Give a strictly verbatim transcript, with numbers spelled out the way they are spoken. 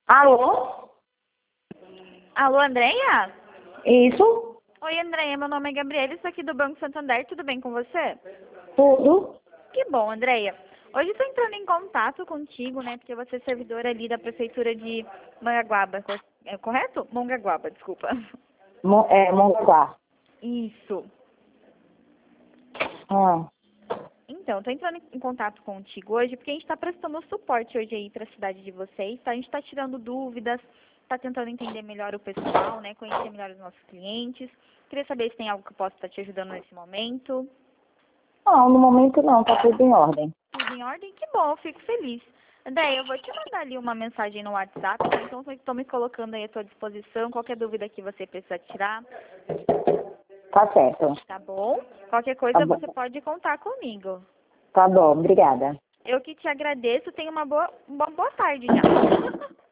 Alô? Alô, Andréia? Isso? Oi, Andréia, meu nome é Gabriela, estou aqui do Banco Santander, tudo bem com você? Tudo? Que bom, Andréia. Hoje estou entrando em contato contigo, né, porque você é servidora ali da Prefeitura de Mongaguaba, co- é correto? Mongaguaba, desculpa. Mo é, Mongaguá. Isso. Ah, Então, estou entrando em contato contigo hoje porque a gente está prestando suporte hoje aí para a cidade de vocês, tá? A gente está tirando dúvidas, está tentando entender melhor o pessoal, né, conhecer melhor os nossos clientes. Queria saber se tem algo que eu possa estar te ajudando nesse momento. não, no momento não, tá tudo em ordem. Tudo em ordem? Que bom, eu fico feliz. Daí eu vou te mandar ali uma mensagem no WhatsApp, tá? Então estou me colocando aí à tua disposição. Qualquer dúvida que você precisar tirar, Tá certo. tá bom? Qualquer Tá coisa bom. você pode contar comigo. Tá bom, obrigada. Eu que te agradeço. Tenha uma boa, uma boa tarde já.